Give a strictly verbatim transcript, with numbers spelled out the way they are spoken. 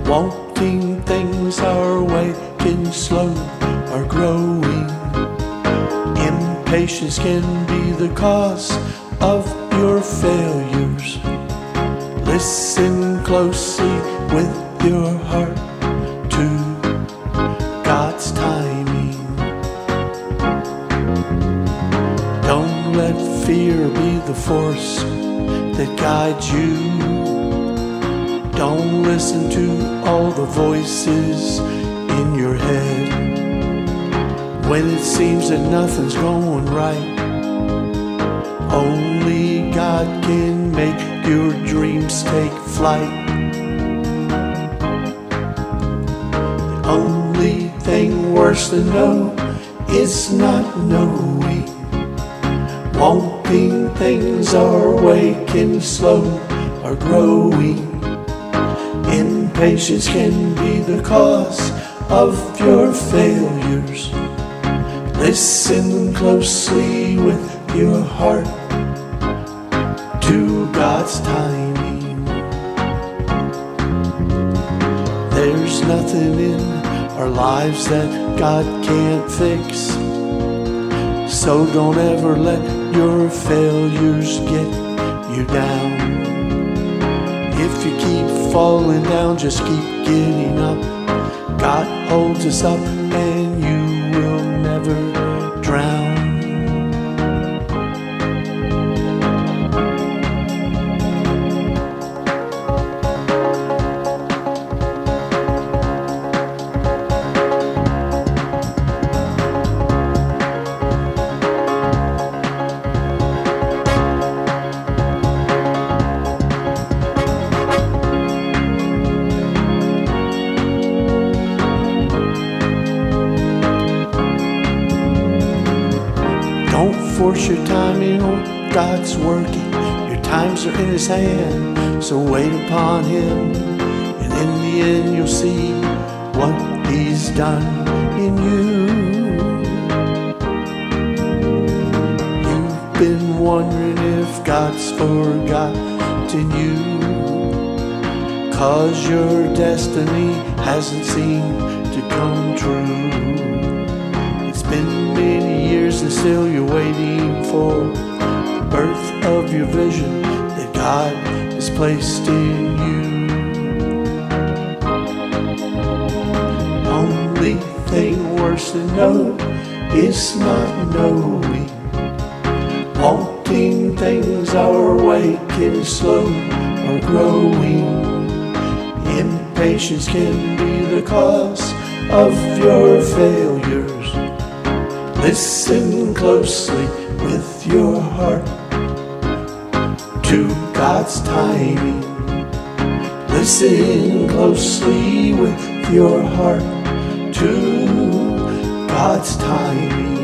Wanting things our way can slow our growing. Impatience can be the cause of your failures. Listen closely with your heart to God's timing. Don't let fear be the force that guides you. Don't listen to all the voices in your head. When it seems that nothing's going right, only God can make your dreams take flight. The only thing worse than no is not knowing. Wanting things our way can slow our growing. Impatience can be the cause of your failures. Listen closely with your heart to God's timing. There's nothing in our lives that God can't fix, so don't ever let your failures get you down. If you keep falling down, just keep getting up. God holds us up and you will never drown. Don't force your timing on God's working. Your times are in His hand, so wait upon Him. And in the end you'll see what He's done in you. You've been wondering if God's forgotten you, 'cause your destiny hasn't seemed to come true. It's been many years and still you're waiting for the birth of your vision that God has placed in you. Only thing worse than no is not knowing. Wanting things our way can slow our growing. Impatience can be the cause of your failures. Listen closely with your heart to God's timing. Listen closely with your heart to God's timing.